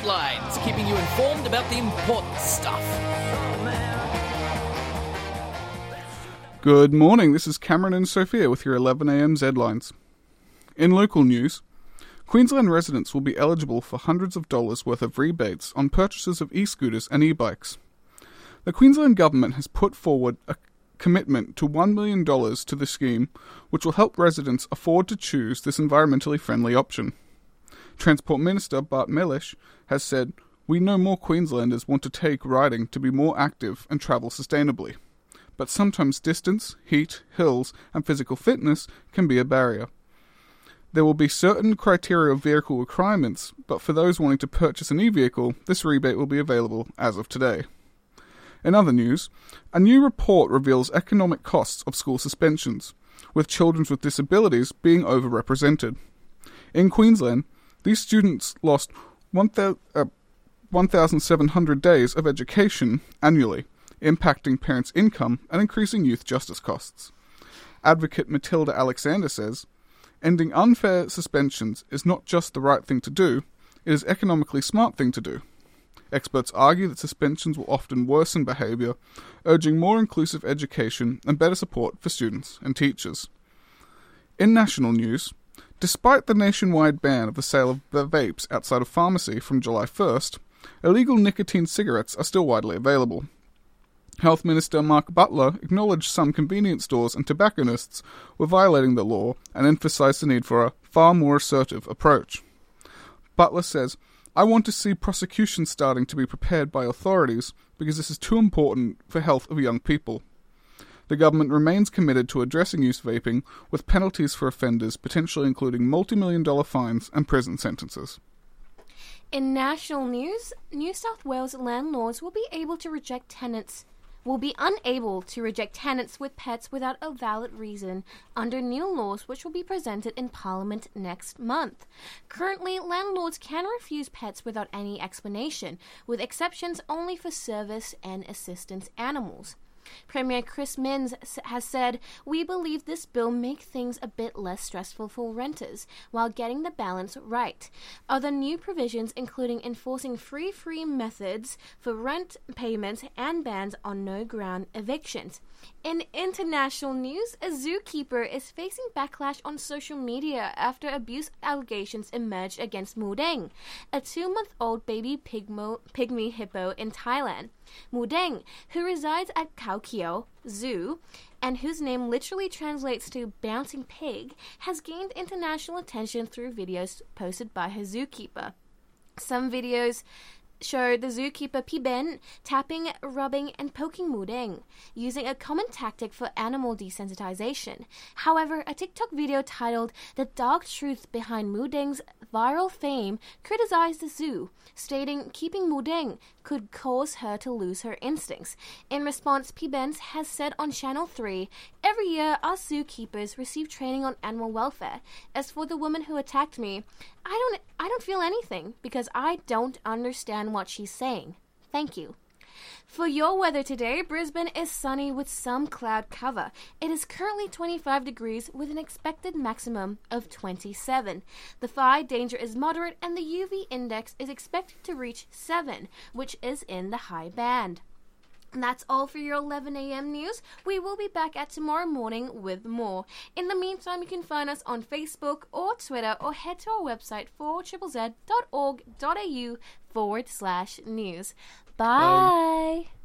Headlines, keeping you informed about the important stuff. Good morning, this is Cameron and Sophia with your 11am Headlines. In local news, Queensland residents will be eligible for hundreds of dollars worth of rebates on purchases of e-scooters and e-bikes. The Queensland Government has put forward a commitment to $1 million to the scheme, which will help residents afford to choose this environmentally friendly option. Transport Minister Bart Mellish has said, "We know more Queenslanders want to take riding to be more active and travel sustainably. But sometimes distance, heat, hills, and physical fitness can be a barrier. There will be certain criteria of vehicle requirements, but for those wanting to purchase an e-vehicle, this rebate will be available as of today." In other news, a new report reveals economic costs of school suspensions, with children with disabilities being overrepresented. In Queensland, these students lost 1,700 days of education annually, impacting parents' income and increasing youth justice costs. Advocate Matilda Alexander says, "Ending unfair suspensions is not just the right thing to do, it is economically smart thing to do." Experts argue that suspensions will often worsen behaviour, urging more inclusive education and better support for students and teachers. In national news, despite the nationwide ban of the sale of vapes outside of pharmacy from July 1st, illegal nicotine cigarettes are still widely available. Health Minister Mark Butler acknowledged some convenience stores and tobacconists were violating the law and emphasised the need for a far more assertive approach. Butler says, "I want to see prosecution starting to be prepared by authorities because this is too important for health of young people." The government remains committed to addressing youth vaping with penalties for offenders potentially including multi-million-dollar fines and prison sentences. In national news, New South Wales landlords will be unable to reject tenants with pets without a valid reason under new laws which will be presented in Parliament next month. Currently, landlords can refuse pets without any explanation, with exceptions only for service and assistance animals. Premier Chris Minns has said, "We believe this bill makes things a bit less stressful for renters while getting the balance right." Other new provisions including enforcing free methods for rent payments and bans on no-ground evictions. In international news, a zookeeper is facing backlash on social media after abuse allegations emerged against Mudeng, a 2-month-old baby pygmy hippo in Thailand. Mudeng, who resides at Khao Keo Zoo, and whose name literally translates to bouncing pig, has gained international attention through videos posted by her zookeeper. Some videos show the zookeeper Piben tapping, rubbing, and poking Mudeng, using a common tactic for animal desensitization. However, a TikTok video titled "The Dark Truth Behind Mudeng's Viral Fame" criticized the zoo, stating keeping Mudeng could cause her to lose her instincts. In response, Piben has said on Channel 3, "Every year, our zookeepers receive training on animal welfare. As for the woman who attacked me, I don't feel anything because I don't understand what she's saying. Thank you." For your weather today, Brisbane is sunny with some cloud cover. It is currently 25 degrees with an expected maximum of 27. The fire danger is moderate and the UV index is expected to reach 7, which is in the high band. And that's all for your 11am news. We will be back at tomorrow morning with more. In the meantime, you can find us on Facebook or Twitter or head to our website 4ZZZ.org.au/news. Bye.